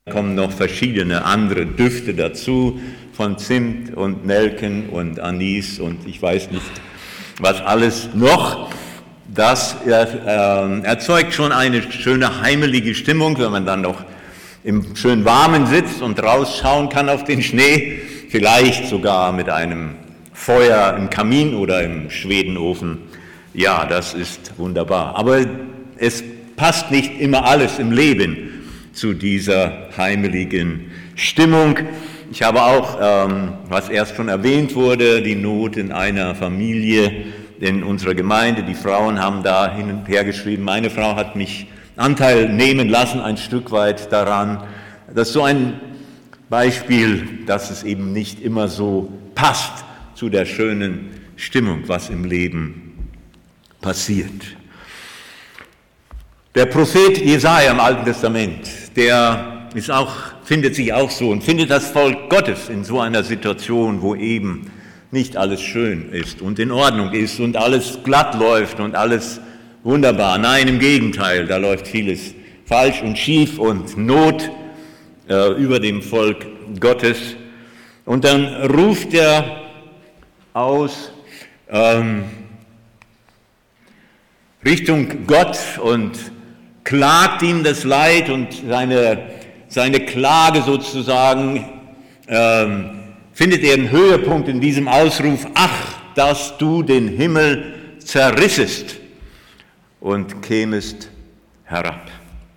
kommen noch verschiedene andere Düfte dazu, von Zimt und Nelken und Anis und ich weiß nicht, was alles noch. Das erzeugt schon eine schöne heimelige Stimmung, wenn man dann noch im schön Warmen sitzt und rausschauen kann auf den Schnee, vielleicht sogar mit einem Feuer im Kamin oder im Schwedenofen. Ja, das ist wunderbar. Aber es passt nicht immer alles im Leben zu dieser heimeligen Stimmung. Ich habe auch, was erst schon erwähnt wurde, die Not in einer Familie in unserer Gemeinde. Die Frauen haben da hin und her geschrieben. Meine Frau hat mich Anteil nehmen lassen, ein Stück weit daran. Das ist so ein Beispiel, dass es eben nicht immer so passt zu der schönen Stimmung, was im Leben passiert. Der Prophet Jesaja im Alten Testament, der findet sich auch so und findet das Volk Gottes in so einer Situation, wo eben nicht alles schön ist und in Ordnung ist und alles glatt läuft und alles wunderbar. Nein, im Gegenteil, da läuft vieles falsch und schief und Not über dem Volk Gottes. Und dann ruft er aus Richtung Gott und klagt ihm das Leid und seine Klage sozusagen findet er einen Höhepunkt in diesem Ausruf: Ach, dass du den Himmel zerrissest und kämest herab.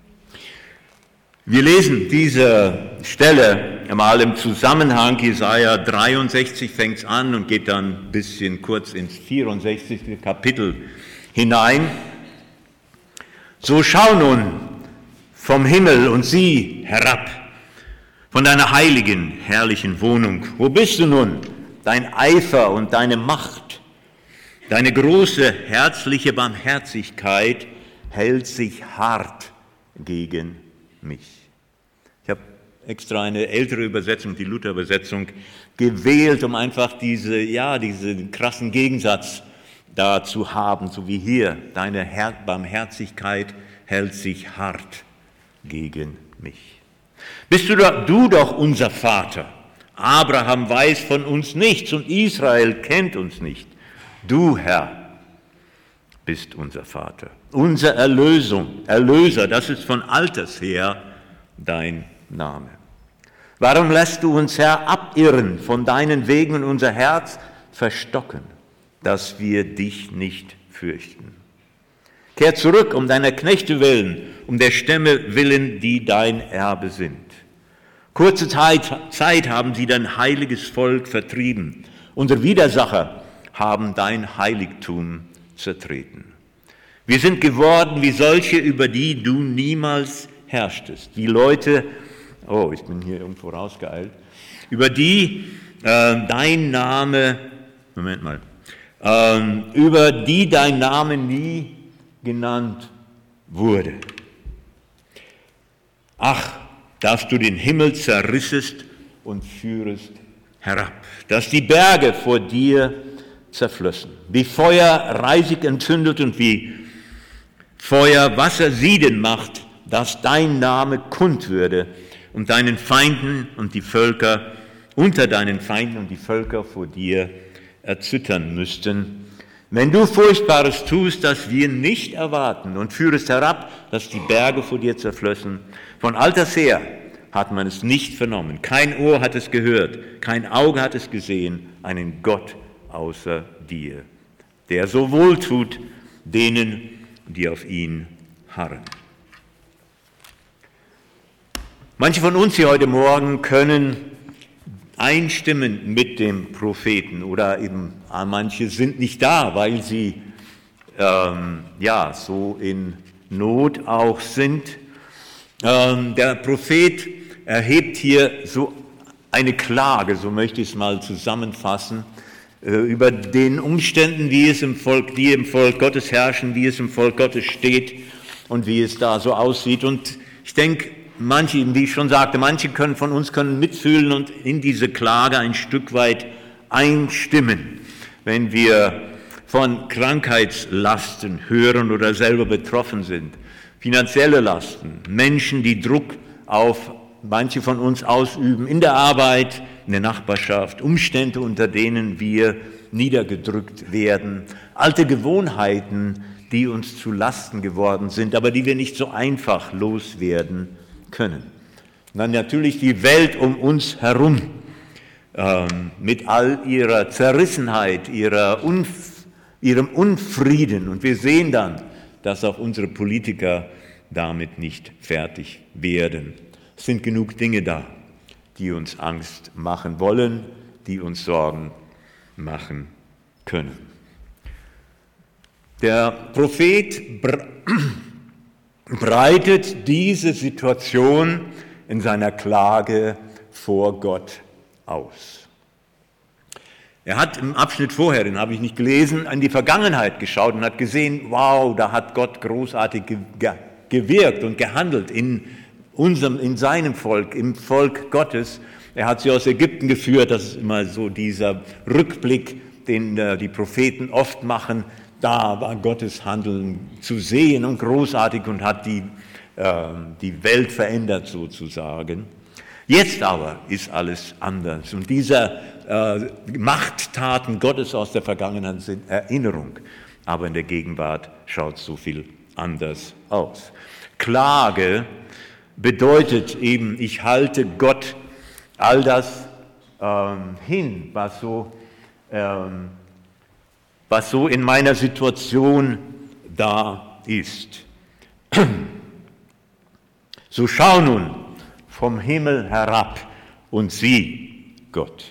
Wir lesen diese Stelle einmal im Zusammenhang. Jesaja 63 fängt es an und geht dann ein bisschen kurz ins 64. Kapitel hinein. So schau nun vom Himmel und sieh herab, von deiner heiligen, herrlichen Wohnung. Wo bist du nun, dein Eifer und deine Macht? Deine große, herzliche Barmherzigkeit hält sich hart gegen mich. Ich habe extra eine ältere Übersetzung, die Luther-Übersetzung, gewählt, um einfach diesen krassen Gegensatz da zu haben, so wie hier. Deine Barmherzigkeit hält sich hart gegen mich. Bist du doch unser Vater? Abraham weiß von uns nichts und Israel kennt uns nicht. Du, Herr, bist unser Vater, unser Erlöser, das ist von alters her dein Name. Warum lässt du uns, Herr, abirren von deinen Wegen und unser Herz verstocken, dass wir dich nicht fürchten? Kehr zurück um deiner Knechte willen, um der Stämme willen, die dein Erbe sind. Kurze Zeit haben sie dein heiliges Volk vertrieben. Unsere Widersacher haben dein Heiligtum zertreten. Wir sind geworden wie solche, über die du niemals herrschtest. Wie Leute, ich bin hier irgendwo rausgeeilt, über die dein Name nie genannt wurde. Ach, dass du den Himmel zerrissest und führest herab, dass die Berge vor dir zerflössen, wie Feuer Reisig entzündet und wie Feuer Wasser sieden macht, dass dein Name kund würde und deinen Feinden und die Völker, unter deinen Feinden und die Völker vor dir erzittern müssten. Wenn du Furchtbares tust, das wir nicht erwarten und führest herab, dass die Berge vor dir zerflössen, von alters her hat man es nicht vernommen, kein Ohr hat es gehört, kein Auge hat es gesehen, einen Gott außer dir, der so wohltut denen, die auf ihn harren. Manche von uns hier heute Morgen können einstimmen mit dem Propheten oder eben manche sind nicht da, weil sie so in Not auch sind. Der Prophet erhebt hier so eine Klage, so möchte ich es mal zusammenfassen, über den Umständen, die im Volk Gottes herrschen, wie es im Volk Gottes steht und wie es da so aussieht. Und ich denke, manche, wie ich schon sagte, manche von uns können mitfühlen und in diese Klage ein Stück weit einstimmen, wenn wir von Krankheitslasten hören oder selber betroffen sind, finanzielle Lasten, Menschen, die Druck auf manche von uns ausüben, in der Arbeit, in der Nachbarschaft, Umstände, unter denen wir niedergedrückt werden, alte Gewohnheiten, die uns zu Lasten geworden sind, aber die wir nicht so einfach loswerden können. Und dann natürlich die Welt um uns herum, mit all ihrer Zerrissenheit, ihrem Unfrieden. Und wir sehen dann, dass auch unsere Politiker damit nicht fertig werden. Es sind genug Dinge da, die uns Angst machen wollen, die uns Sorgen machen können. Der Prophet breitet diese Situation in seiner Klage vor Gott aus. Er hat im Abschnitt vorher, den habe ich nicht gelesen, in die Vergangenheit geschaut und hat gesehen, wow, da hat Gott großartig gewirkt und gehandelt in seinem Volk, im Volk Gottes. Er hat sie aus Ägypten geführt, das ist immer so dieser Rückblick, den die Propheten oft machen. Da war Gottes Handeln zu sehen und großartig und hat die Welt verändert sozusagen. Jetzt aber ist alles anders und diese Machttaten Gottes aus der Vergangenheit sind Erinnerung, aber in der Gegenwart schaut so viel anders aus. Klage bedeutet eben, ich halte Gott all das hin, was so in meiner Situation da ist. So schau nun vom Himmel herab und sieh Gott.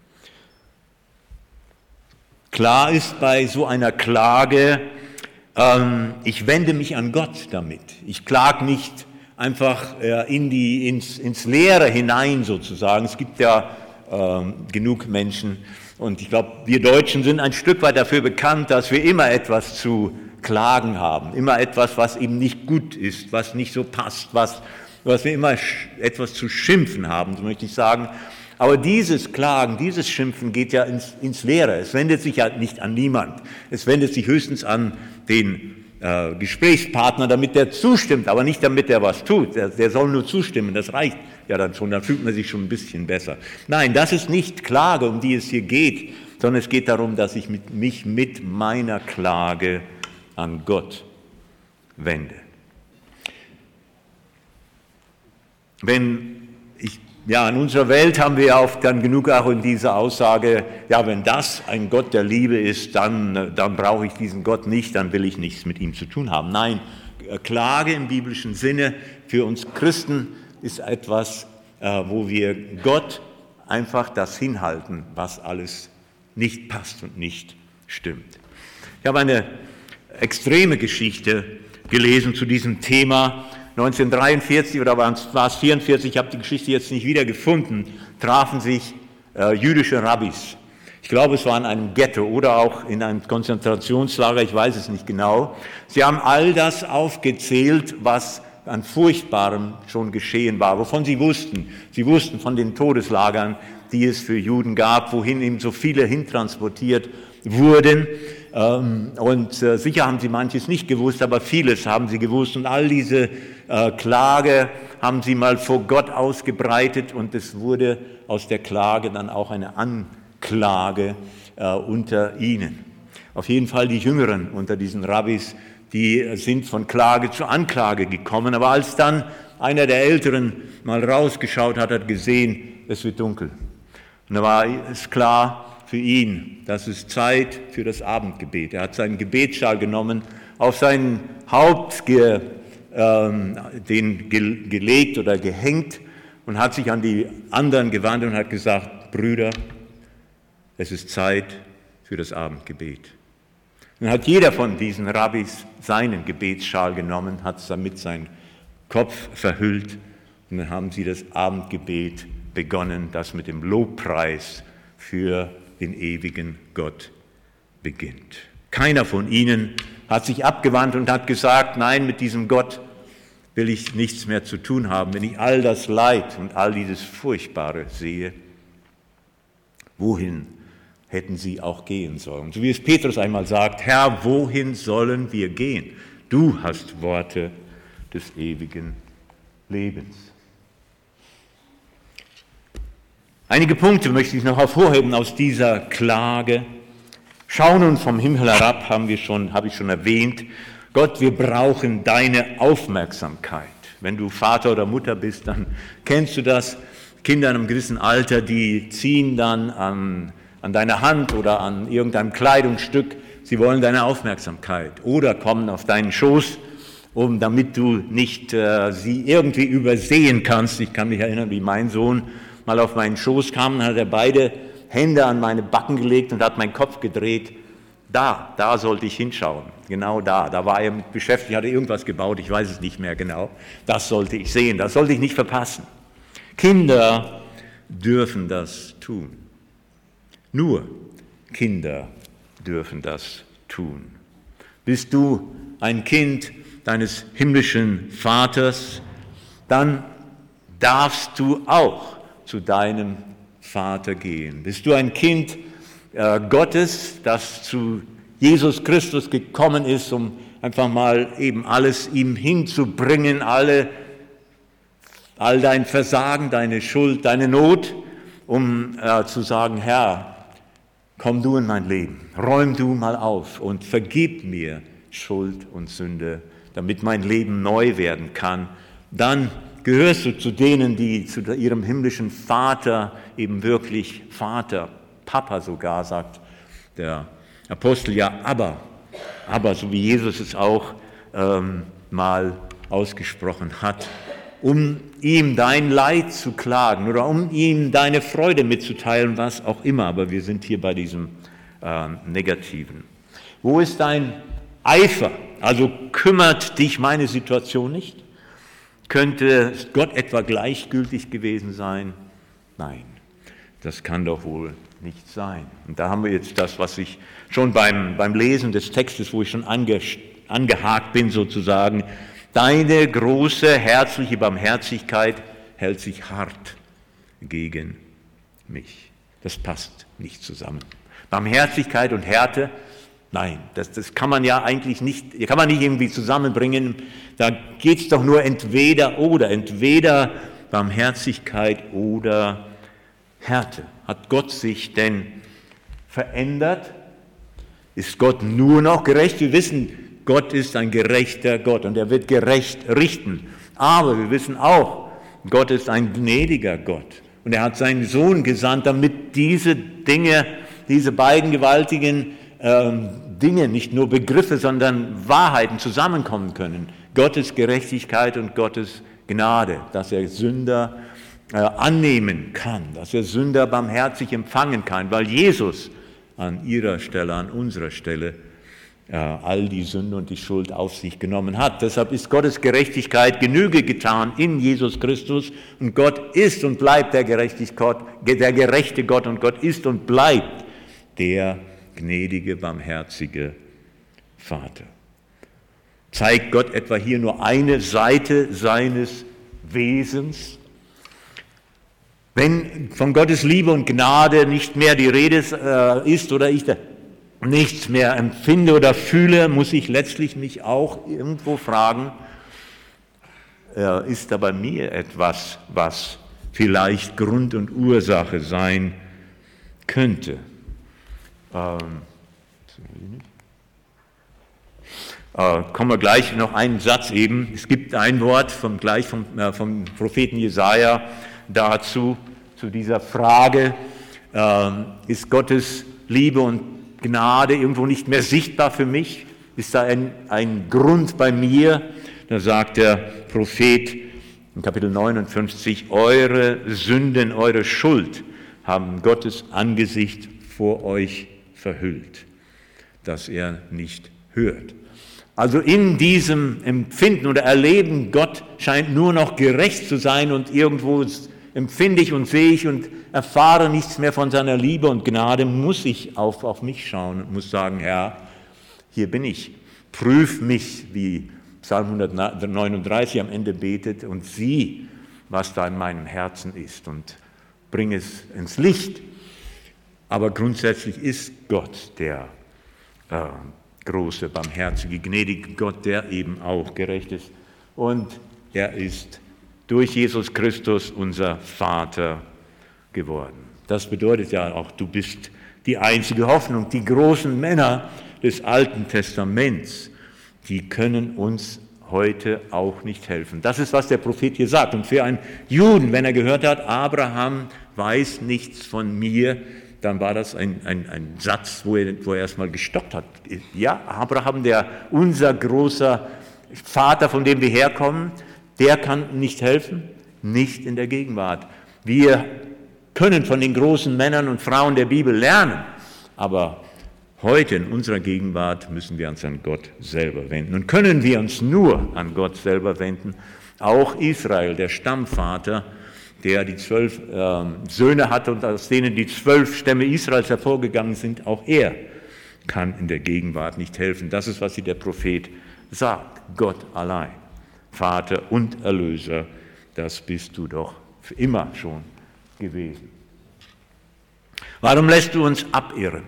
Klar ist bei so einer Klage, ich wende mich an Gott damit. Ich klage nicht einfach ins Leere hinein sozusagen. Es gibt ja genug Menschen und ich glaube, wir Deutschen sind ein Stück weit dafür bekannt, dass wir immer etwas zu klagen haben, immer etwas, was eben nicht gut ist, was nicht so passt, was wir immer etwas zu schimpfen haben, so möchte ich sagen. Aber dieses Klagen, dieses Schimpfen geht ja ins Leere. Es wendet sich ja nicht an niemand. Es wendet sich höchstens an den Gesprächspartner, damit der zustimmt, aber nicht damit er was tut. Der soll nur zustimmen, das reicht ja dann schon, dann fühlt man sich schon ein bisschen besser. Nein, das ist nicht Klage, um die es hier geht, sondern es geht darum, dass ich mich mit meiner Klage an Gott wende. In unserer Welt haben wir ja oft dann genug auch in dieser Aussage, ja, wenn das ein Gott der Liebe ist, dann brauche ich diesen Gott nicht, dann will ich nichts mit ihm zu tun haben. Nein, Klage im biblischen Sinne für uns Christen ist etwas, wo wir Gott einfach das hinhalten, was alles nicht passt und nicht stimmt. Ich habe eine extreme Geschichte gelesen zu diesem Thema. 1943 oder war es 1944, ich habe die Geschichte jetzt nicht wiedergefunden, trafen sich jüdische Rabbis. Ich glaube, es war in einem Ghetto oder auch in einem Konzentrationslager, ich weiß es nicht genau. Sie haben all das aufgezählt, was an Furchtbarem schon geschehen war, wovon sie wussten. Sie wussten von den Todeslagern, die es für Juden gab, wohin eben so viele hintransportiert wurden. Und sicher haben sie manches nicht gewusst, aber vieles haben sie gewusst. Und all diese Klage haben sie mal vor Gott ausgebreitet und es wurde aus der Klage dann auch eine Anklage unter ihnen. Auf jeden Fall die Jüngeren unter diesen Rabbis, die sind von Klage zu Anklage gekommen. Aber als dann einer der Älteren mal rausgeschaut hat, hat gesehen, es wird dunkel. Und da war es klar für ihn, das ist Zeit für das Abendgebet. Er hat seinen Gebetsschal genommen, auf sein Haupt gelegt oder gehängt und hat sich an die anderen gewandt und hat gesagt, Brüder, es ist Zeit für das Abendgebet. Dann hat jeder von diesen Rabbis seinen Gebetsschal genommen, hat damit seinen Kopf verhüllt und dann haben sie das Abendgebet begonnen, das mit dem Lobpreis für den ewigen Gott beginnt. Keiner von ihnen hat sich abgewandt und hat gesagt, nein, mit diesem Gott will ich nichts mehr zu tun haben. Wenn ich all das Leid und all dieses Furchtbare sehe, wohin hätten sie auch gehen sollen? So wie es Petrus einmal sagt, Herr, wohin sollen wir gehen? Du hast Worte des ewigen Lebens. Einige Punkte möchte ich noch hervorheben aus dieser Klage. Schau nun vom Himmel herab, habe ich schon erwähnt. Gott, wir brauchen deine Aufmerksamkeit. Wenn du Vater oder Mutter bist, dann kennst du das. Kinder in einem gewissen Alter, die ziehen dann an deiner Hand oder an irgendeinem Kleidungsstück. Sie wollen deine Aufmerksamkeit oder kommen auf deinen Schoß, damit du nicht sie irgendwie übersehen kannst. Ich kann mich erinnern, wie mein Sohn mal auf meinen Schoß kam, dann hat er beide Hände an meine Backen gelegt und hat meinen Kopf gedreht. Da sollte ich hinschauen, genau da war er mit beschäftigt, hatte irgendwas gebaut, ich weiß es nicht mehr genau. Das sollte ich sehen, das sollte ich nicht verpassen. Kinder dürfen das tun. Nur Kinder dürfen das tun. Bist du ein Kind deines himmlischen Vaters, dann darfst du auch zu deinem Vater gehen. Bist du ein Kind Gottes, das zu Jesus Christus gekommen ist, um einfach mal eben alles ihm hinzubringen, all dein Versagen, deine Schuld, deine Not, um zu sagen, Herr, komm du in mein Leben, räum du mal auf und vergib mir Schuld und Sünde, damit mein Leben neu werden kann. Dann gehörst du zu denen, die zu ihrem himmlischen Vater eben wirklich Vater, Papa sogar, sagt der Apostel, ja, aber, so wie Jesus es auch mal ausgesprochen hat, um ihm dein Leid zu klagen oder um ihm deine Freude mitzuteilen, was auch immer, aber wir sind hier bei diesem Negativen. Wo ist dein Eifer? Also kümmert dich meine Situation nicht? Könnte Gott etwa gleichgültig gewesen sein? Nein, das kann doch wohl nicht sein. Und da haben wir jetzt das, was ich schon beim Lesen des Textes, wo ich schon angehakt bin sozusagen, deine große herzliche Barmherzigkeit hält sich hart gegen mich. Das passt nicht zusammen. Barmherzigkeit und Härte, nein, das kann man ja eigentlich nicht, kann man nicht irgendwie zusammenbringen. Da geht es doch nur entweder Barmherzigkeit oder Härte. Hat Gott sich denn verändert? Ist Gott nur noch gerecht? Wir wissen, Gott ist ein gerechter Gott und er wird gerecht richten. Aber wir wissen auch, Gott ist ein gnädiger Gott. Und er hat seinen Sohn gesandt, damit diese Dinge, diese beiden gewaltigen Dinge, nicht nur Begriffe, sondern Wahrheiten zusammenkommen können. Gottes Gerechtigkeit und Gottes Gnade, dass er Sünder annehmen kann, dass er Sünder barmherzig empfangen kann, weil Jesus an ihrer Stelle, an unserer Stelle all die Sünde und die Schuld auf sich genommen hat. Deshalb ist Gottes Gerechtigkeit Genüge getan in Jesus Christus und Gott ist und bleibt der gerechte Gott und Gott ist und bleibt der gnädige, barmherzige Vater. Zeigt Gott etwa hier nur eine Seite seines Wesens? Wenn von Gottes Liebe und Gnade nicht mehr die Rede ist oder ich nichts mehr empfinde oder fühle, muss ich letztlich mich auch irgendwo fragen, ist da bei mir etwas, was vielleicht Grund und Ursache sein könnte? Kommen wir gleich noch einen Satz eben. Es gibt ein Wort vom Propheten Jesaja dazu, zu dieser Frage, ist Gottes Liebe und Gnade irgendwo nicht mehr sichtbar für mich? Ist da ein Grund bei mir? Da sagt der Prophet in Kapitel 59, eure Sünden, eure Schuld haben Gottes Angesicht vor euch verhüllt, dass er nicht hört. Also in diesem Empfinden oder Erleben, Gott scheint nur noch gerecht zu sein und irgendwo empfinde ich und sehe ich und erfahre nichts mehr von seiner Liebe und Gnade, muss ich auf mich schauen und muss sagen, Herr, hier bin ich, prüf mich, wie Psalm 139 am Ende betet und sieh, was da in meinem Herzen ist und bring es ins Licht. Aber grundsätzlich ist Gott der große, barmherzige, gnädige Gott, der eben auch gerecht ist. Und er ist durch Jesus Christus unser Vater geworden. Das bedeutet ja auch, du bist die einzige Hoffnung. Die großen Männer des Alten Testaments, die können uns heute auch nicht helfen. Das ist, was der Prophet hier sagt. Und für einen Juden, wenn er gehört hat, Abraham weiß nichts von mir, dann war das ein Satz, wo er erstmal gestockt hat. Ja, Abraham, unser großer Vater, von dem wir herkommen, der kann nicht helfen, nicht in der Gegenwart. Wir können von den großen Männern und Frauen der Bibel lernen, aber heute in unserer Gegenwart müssen wir uns an Gott selber wenden. Und können wir uns nur an Gott selber wenden, auch Israel, der Stammvater, der die 12 Söhne hatte und aus denen die 12 Stämme Israels hervorgegangen sind, auch er kann in der Gegenwart nicht helfen. Das ist, was hier der Prophet sagt. Gott allein, Vater und Erlöser, das bist du doch für immer schon gewesen. Warum lässt du uns abirren?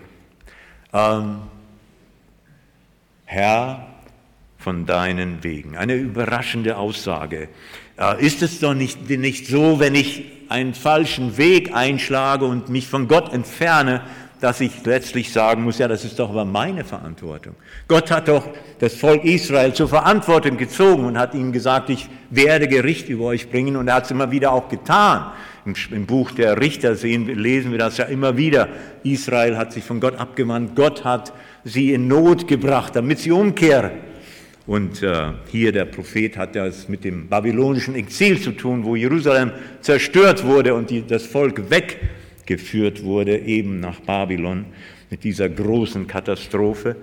Herr, von deinen Wegen. Eine überraschende Aussage. Ist es doch nicht so, wenn ich einen falschen Weg einschlage und mich von Gott entferne, dass ich letztlich sagen muss, ja, das ist doch aber meine Verantwortung. Gott hat doch das Volk Israel zur Verantwortung gezogen und hat ihnen gesagt, ich werde Gericht über euch bringen, und er hat es immer wieder auch getan. Im Buch der Richter lesen wir das ja immer wieder. Israel hat sich von Gott abgewandt, Gott hat sie in Not gebracht, damit sie umkehren. Und hier der Prophet hat das mit dem babylonischen Exil zu tun, wo Jerusalem zerstört wurde und das Volk weggeführt wurde, eben nach Babylon, mit dieser großen Katastrophe.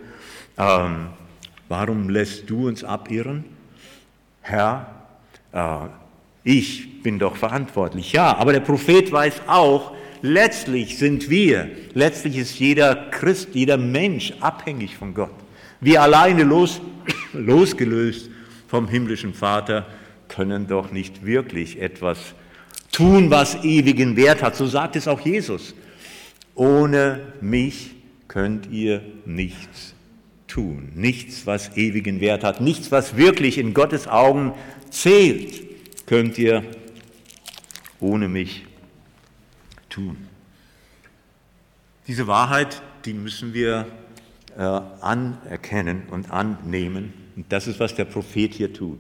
Warum lässt du uns abirren? Herr, ich bin doch verantwortlich. Ja, aber der Prophet weiß auch, letztlich ist jeder Christ, jeder Mensch abhängig von Gott. Wir alleine losgelöst vom himmlischen Vater können doch nicht wirklich etwas tun, was ewigen Wert hat. So sagt es auch Jesus. Ohne mich könnt ihr nichts tun. Nichts, was ewigen Wert hat. Nichts, was wirklich in Gottes Augen zählt, könnt ihr ohne mich tun. Diese Wahrheit, die müssen wir anerkennen und annehmen. Und das ist, was der Prophet hier tut.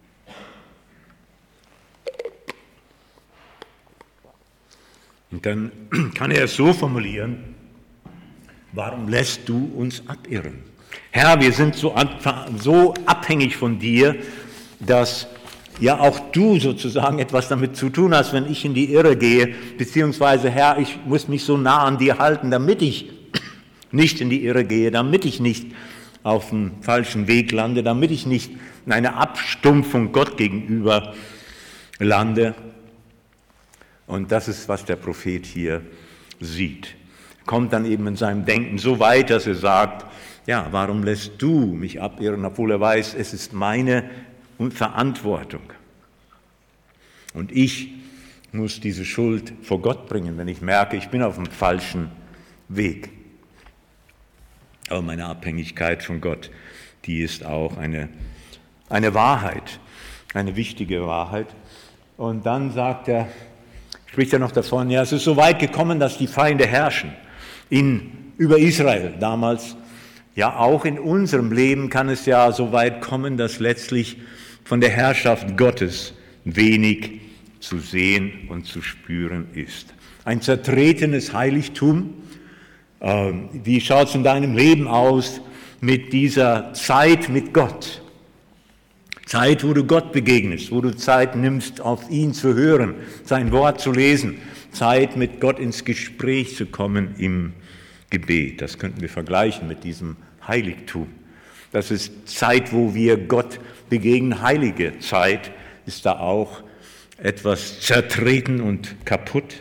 Und dann kann er es so formulieren: Warum lässt du uns abirren? Herr, wir sind so abhängig von dir, dass ja auch du sozusagen etwas damit zu tun hast, wenn ich in die Irre gehe, beziehungsweise Herr, ich muss mich so nah an dir halten, damit ich nicht in die Irre gehe, damit ich nicht auf dem falschen Weg lande, damit ich nicht in eine Abstumpfung Gott gegenüber lande. Und das ist, was der Prophet hier sieht. Er kommt dann eben in seinem Denken so weit, dass er sagt, ja, warum lässt du mich abirren, obwohl er weiß, es ist meine Verantwortung. Und ich muss diese Schuld vor Gott bringen, wenn ich merke, ich bin auf dem falschen Weg. Aber meine Abhängigkeit von Gott, die ist auch eine Wahrheit, eine wichtige Wahrheit. Und dann spricht er noch davon, ja, es ist so weit gekommen, dass die Feinde herrschen über Israel damals. Ja, auch in unserem Leben kann es ja so weit kommen, dass letztlich von der Herrschaft Gottes wenig zu sehen und zu spüren ist. Ein zertretenes Heiligtum. Wie schaut es in deinem Leben aus mit dieser Zeit mit Gott? Zeit, wo du Gott begegnest, wo du Zeit nimmst, auf ihn zu hören, sein Wort zu lesen, Zeit mit Gott ins Gespräch zu kommen im Gebet. Das könnten wir vergleichen mit diesem Heiligtum. Das ist Zeit, wo wir Gott begegnen. Heilige Zeit ist da auch etwas zertreten und kaputt.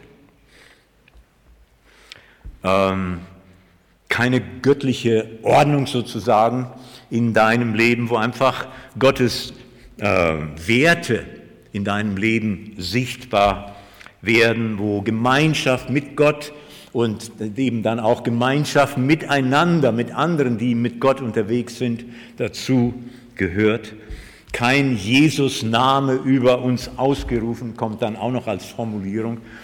Keine göttliche Ordnung sozusagen in deinem Leben, wo einfach Gottes Werte in deinem Leben sichtbar werden, wo Gemeinschaft mit Gott und eben dann auch Gemeinschaft miteinander, mit anderen, die mit Gott unterwegs sind, dazu gehört. Kein Jesus-Name über uns ausgerufen, kommt dann auch noch als Formulierung.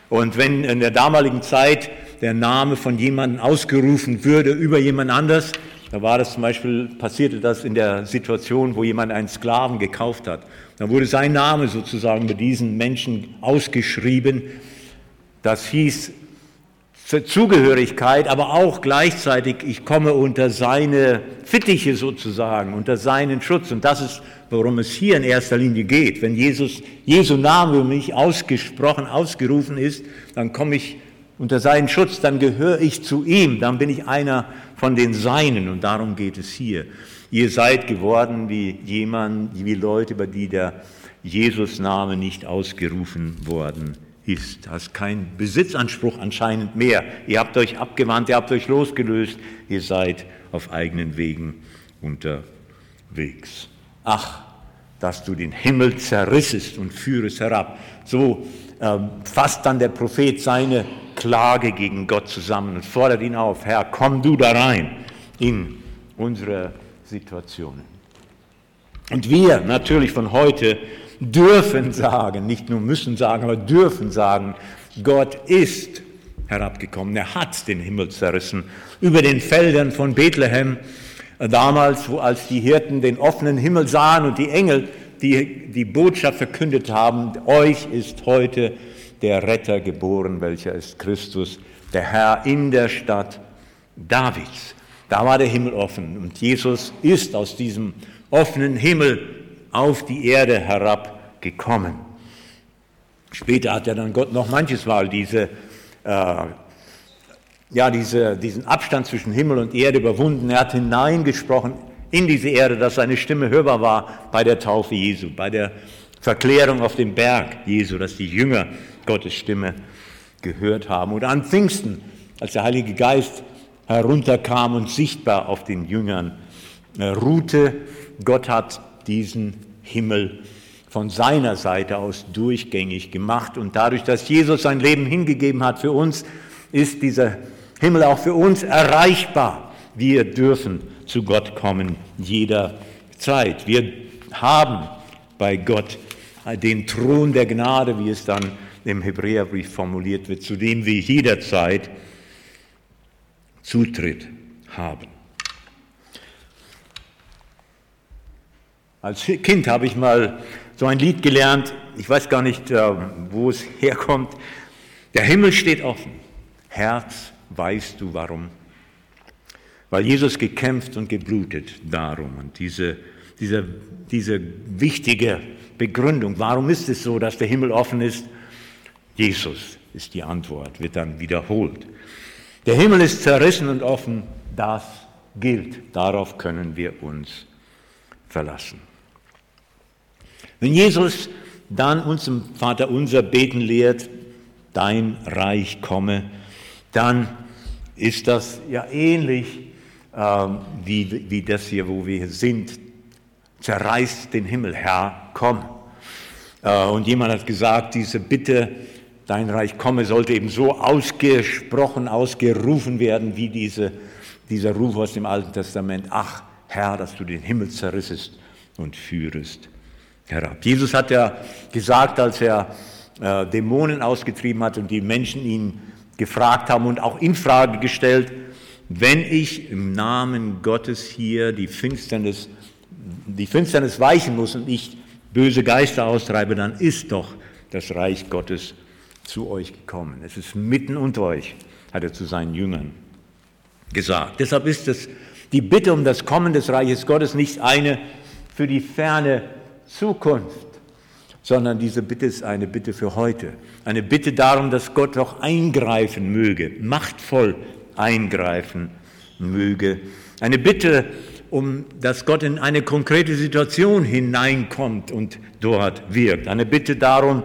Und wenn in der damaligen Zeit der Name von jemandem ausgerufen würde über jemand anders, da war das zum Beispiel, passierte das in der Situation, wo jemand einen Sklaven gekauft hat. Da wurde sein Name sozusagen bei diesen Menschen ausgeschrieben. Das hieß Zugehörigkeit, aber auch gleichzeitig, ich komme unter seine Fittiche sozusagen, unter seinen Schutz. Und das ist, worum es hier in erster Linie geht. Wenn Jesu Name über mich ausgesprochen, ausgerufen ist, dann komme ich unter seinen Schutz, dann gehöre ich zu ihm, dann bin ich einer von den Seinen. Und darum geht es hier. Ihr seid geworden wie Leute, über die der Jesus-Name nicht ausgerufen worden ist. Du hast keinen Besitzanspruch anscheinend mehr. Ihr habt euch abgewandt, ihr habt euch losgelöst, ihr seid auf eigenen Wegen unterwegs. Ach, dass du den Himmel zerrissest und führest herab. So fasst dann der Prophet seine Klage gegen Gott zusammen und fordert ihn auf, Herr, komm du da rein in unsere Situationen. Und wir natürlich von heute dürfen sagen, nicht nur müssen sagen, aber dürfen sagen, Gott ist herabgekommen, er hat den Himmel zerrissen. Über den Feldern von Bethlehem, damals, als die Hirten den offenen Himmel sahen und die Engel die Botschaft verkündet haben, euch ist heute der Retter geboren, welcher ist Christus, der Herr in der Stadt Davids. Da war der Himmel offen und Jesus ist aus diesem offenen Himmel auf die Erde herabgekommen. Später hat ja dann Gott noch manches Mal diesen Abstand zwischen Himmel und Erde überwunden. Er hat hineingesprochen in diese Erde, dass seine Stimme hörbar war bei der Taufe Jesu, bei der Verklärung auf dem Berg Jesu, dass die Jünger Gottes Stimme gehört haben. Und an Pfingsten, als der Heilige Geist herunterkam und sichtbar auf den Jüngern ruhte, Gott hat diesen Himmel von seiner Seite aus durchgängig gemacht. Und dadurch, dass Jesus sein Leben hingegeben hat für uns, ist dieser Himmel auch für uns erreichbar. Wir dürfen zu Gott kommen jederzeit. Wir haben bei Gott den Thron der Gnade, wie es dann im Hebräerbrief formuliert wird, zu dem wir jederzeit Zutritt haben. Als Kind habe ich mal so ein Lied gelernt, ich weiß gar nicht, wo es herkommt. Der Himmel steht offen, Herz, weißt du warum? Weil Jesus gekämpft und geblutet darum. Und diese wichtige Begründung, warum ist es so, dass der Himmel offen ist? Jesus ist die Antwort, wird dann wiederholt. Der Himmel ist zerrissen und offen, das gilt. Darauf können wir uns verlassen. Wenn Jesus dann uns im Vaterunser beten lehrt, dein Reich komme, dann ist das ja ähnlich wie das hier, wo wir sind. Zerreißt den Himmel, Herr, komm. Und jemand hat gesagt, diese Bitte, dein Reich komme, sollte eben so ausgesprochen, ausgerufen werden, wie dieser Ruf aus dem Alten Testament. Ach, Herr, dass du den Himmel zerrissest und führest herab. Jesus hat ja gesagt, als er Dämonen ausgetrieben hat und die Menschen ihn gefragt haben und auch in Frage gestellt, wenn ich im Namen Gottes hier die Finsternis weichen muss und ich böse Geister austreibe, dann ist doch das Reich Gottes zu euch gekommen. Es ist mitten unter euch, hat er zu seinen Jüngern gesagt. Deshalb ist es die Bitte um das Kommen des Reiches Gottes nicht eine für die ferne Zukunft, sondern diese Bitte ist eine Bitte für heute. Eine Bitte darum, dass Gott doch eingreifen möge, machtvoll eingreifen möge. Eine Bitte, dass Gott in eine konkrete Situation hineinkommt und dort wirkt. Eine Bitte darum,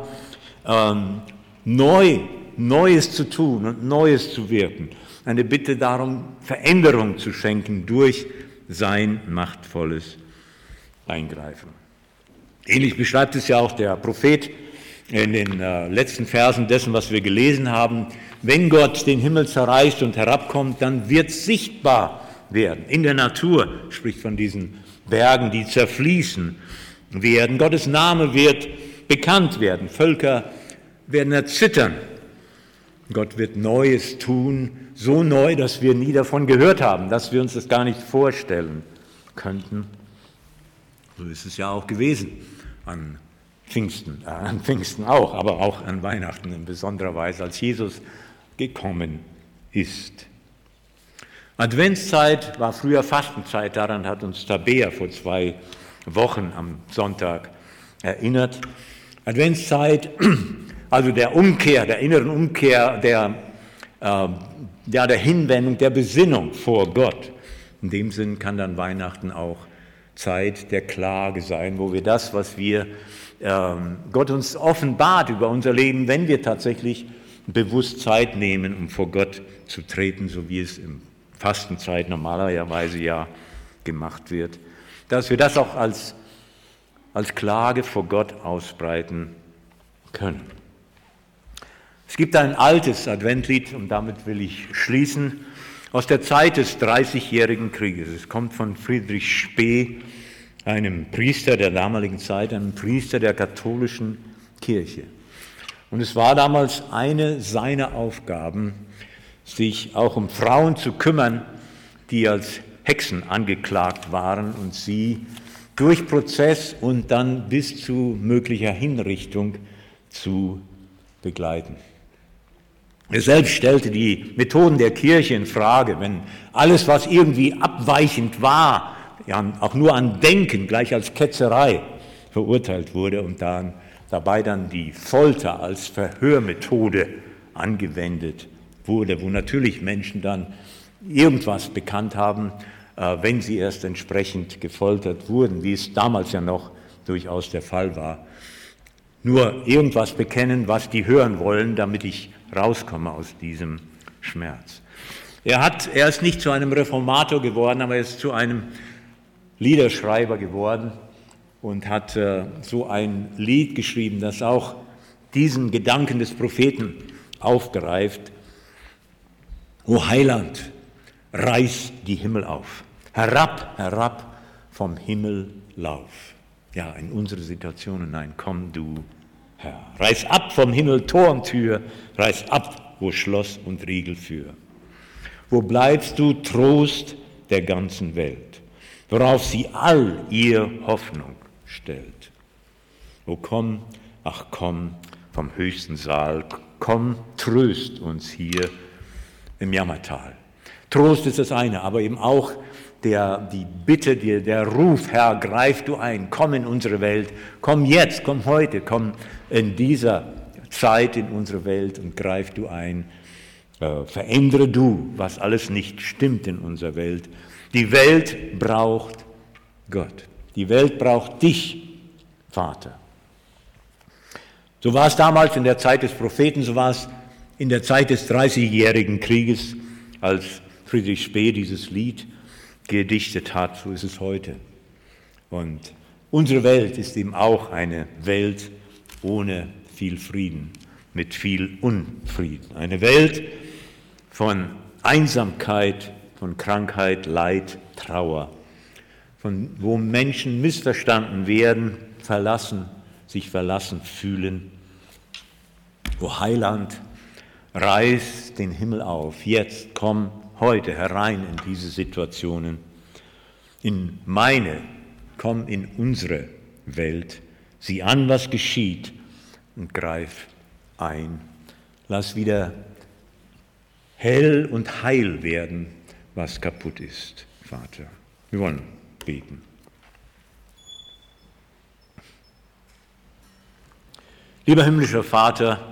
Neues zu tun und Neues zu wirken. Eine Bitte darum, Veränderung zu schenken durch sein machtvolles Eingreifen. Ähnlich beschreibt es ja auch der Prophet in den letzten Versen dessen, was wir gelesen haben. Wenn Gott den Himmel zerreißt und herabkommt, dann wird sichtbar werden. In der Natur spricht von diesen Bergen, die zerfließen werden. Gottes Name wird bekannt werden. Völker werden erzittern. Gott wird Neues tun, so neu, dass wir nie davon gehört haben, dass wir uns das gar nicht vorstellen könnten. So ist es ja auch gewesen an Pfingsten auch, aber auch an Weihnachten in besonderer Weise, als Jesus gekommen ist. Adventszeit war früher Fastenzeit, daran hat uns Tabea vor 2 Wochen am Sonntag erinnert. Adventszeit, also der Umkehr, der inneren Umkehr, der Hinwendung, der Besinnung vor Gott. In dem Sinn kann dann Weihnachten auch Zeit der Klage sein, wo wir das, was Gott uns offenbart über unser Leben, wenn wir tatsächlich bewusst Zeit nehmen, um vor Gott zu treten, so wie es in Fastenzeit normalerweise ja gemacht wird, dass wir das auch als Klage vor Gott ausbreiten können. Es gibt ein altes Adventlied, und damit will ich schließen, aus der Zeit des 30-jährigen Krieges. Es kommt von Friedrich Spee, einem Priester der damaligen Zeit, einem Priester der katholischen Kirche. Und es war damals eine seiner Aufgaben, sich auch um Frauen zu kümmern, die als Hexen angeklagt waren und sie durch Prozess und dann bis zu möglicher Hinrichtung zu begleiten. Er selbst stellte die Methoden der Kirche in Frage, wenn alles, was irgendwie abweichend war, ja, auch nur an Denken gleich als Ketzerei verurteilt wurde und dabei dann die Folter als Verhörmethode angewendet wurde, wo natürlich Menschen dann irgendwas bekannt haben, wenn sie erst entsprechend gefoltert wurden, wie es damals ja noch durchaus der Fall war. Nur irgendwas bekennen, was die hören wollen, damit ich rauskomme aus diesem Schmerz. Er ist nicht zu einem Reformator geworden, aber er ist zu einem Liederschreiber geworden und hat so ein Lied geschrieben, das auch diesen Gedanken des Propheten aufgreift. O Heiland, reiß die Himmel auf, herab, herab vom Himmel lauf. Ja, in unsere Situation hinein, komm du, Herr. Reiß ab vom Himmel Tor und Tür, reiß ab, wo Schloss und Riegel für. Wo bleibst du, Trost der ganzen Welt, worauf sie all ihr Hoffnung stellt? O komm, ach komm vom höchsten Saal, komm, tröst uns hier im Jammertal. Trost ist das eine, aber eben auch die Bitte, der Ruf, Herr, greif du ein, komm in unsere Welt, komm jetzt, komm heute, komm in dieser Zeit in unsere Welt und greif du ein, verändere du, was alles nicht stimmt in unserer Welt. Die Welt braucht Gott, die Welt braucht dich, Vater. So war es damals in der Zeit des Propheten, so war es in der Zeit des 30-jährigen Krieges, als Friedrich Spee dieses Lied gedichtet hat, so ist es heute. Und unsere Welt ist eben auch eine Welt ohne viel Frieden, mit viel Unfrieden. Eine Welt von Einsamkeit, von Krankheit, Leid, Trauer, wo Menschen missverstanden werden, sich verlassen fühlen. O Heiland, reiß den Himmel auf, jetzt komm heute herein in diese Situationen, komm in unsere Welt, sieh an, was geschieht und greif ein. Lass wieder hell und heil werden, was kaputt ist, Vater. Wir wollen beten. Lieber himmlischer Vater,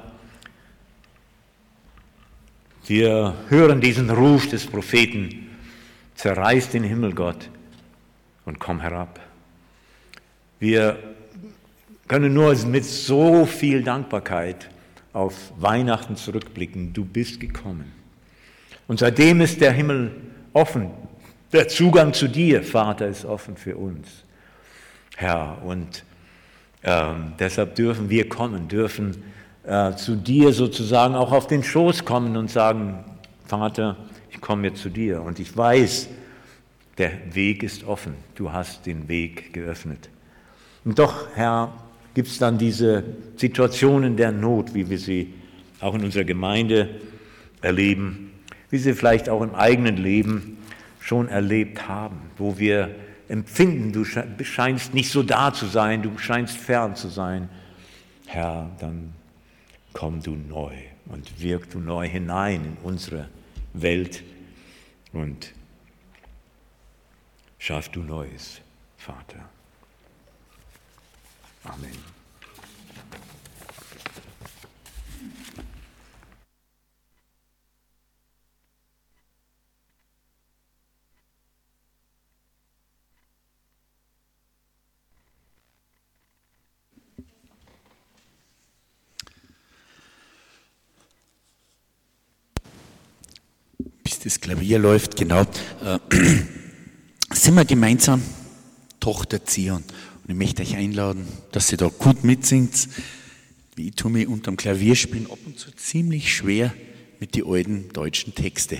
wir hören diesen Ruf des Propheten, zerreiß den Himmel, Gott, und komm herab. Wir können nur mit so viel Dankbarkeit auf Weihnachten zurückblicken. Du bist gekommen. Und seitdem ist der Himmel offen. Der Zugang zu dir, Vater, ist offen für uns, Herr. Und deshalb dürfen wir kommen, dürfen zu dir sozusagen auch auf den Schoß kommen und sagen, Vater, ich komme jetzt zu dir und ich weiß, der Weg ist offen, du hast den Weg geöffnet. Und doch, Herr, gibt es dann diese Situationen der Not, wie wir sie auch in unserer Gemeinde erleben, wie sie vielleicht auch im eigenen Leben schon erlebt haben, wo wir empfinden, du scheinst nicht so da zu sein, du scheinst fern zu sein. Herr, dann komm du neu und wirk du neu hinein in unsere Welt und schaff du Neues, Vater. Amen. Bis das Klavier läuft, genau, sind wir gemeinsam Tochter Zion. Und ich möchte euch einladen, dass ihr da gut mitsingt. Ich tue mich unterm Klavierspielen ab und zu ziemlich schwer mit den alten deutschen Texten.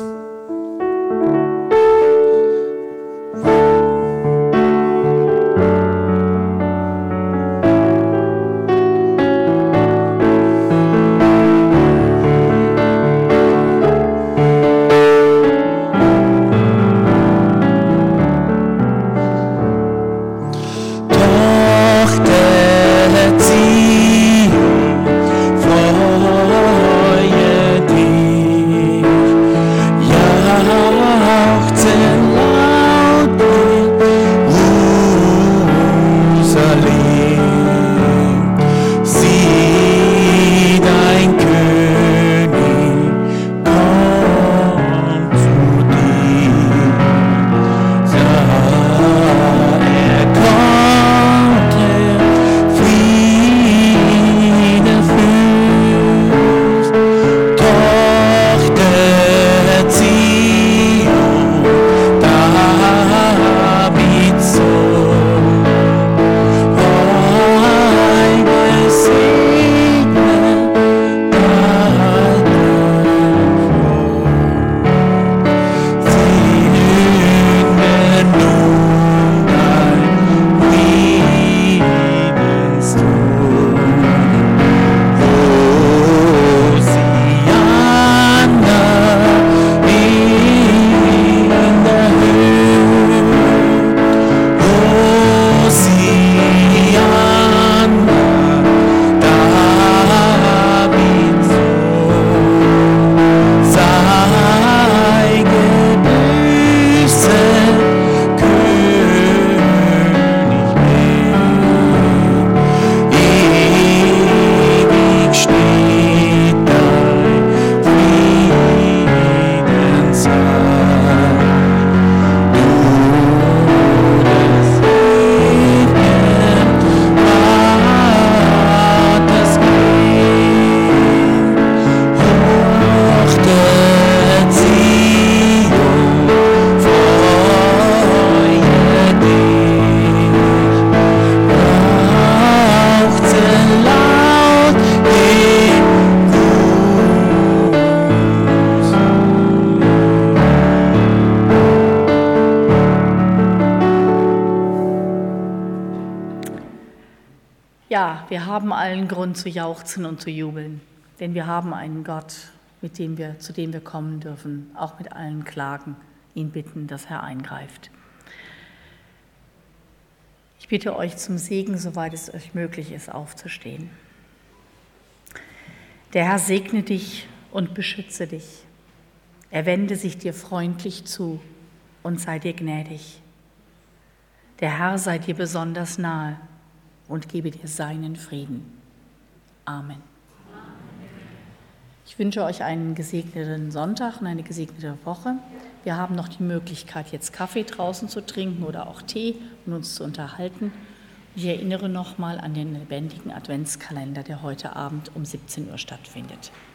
Ja, wir haben allen Grund zu jauchzen und zu jubeln, denn wir haben einen Gott, zu dem wir kommen dürfen, auch mit allen Klagen, ihn bitten, dass er eingreift. Ich bitte euch zum Segen, soweit es euch möglich ist, aufzustehen. Der Herr segne dich und beschütze dich. Er wende sich dir freundlich zu und sei dir gnädig. Der Herr sei dir besonders nahe und gebe dir seinen Frieden. Amen. Ich wünsche euch einen gesegneten Sonntag und eine gesegnete Woche. Wir haben noch die Möglichkeit, jetzt Kaffee draußen zu trinken oder auch Tee und uns zu unterhalten. Ich erinnere nochmal an den lebendigen Adventskalender, der heute Abend um 17 Uhr stattfindet.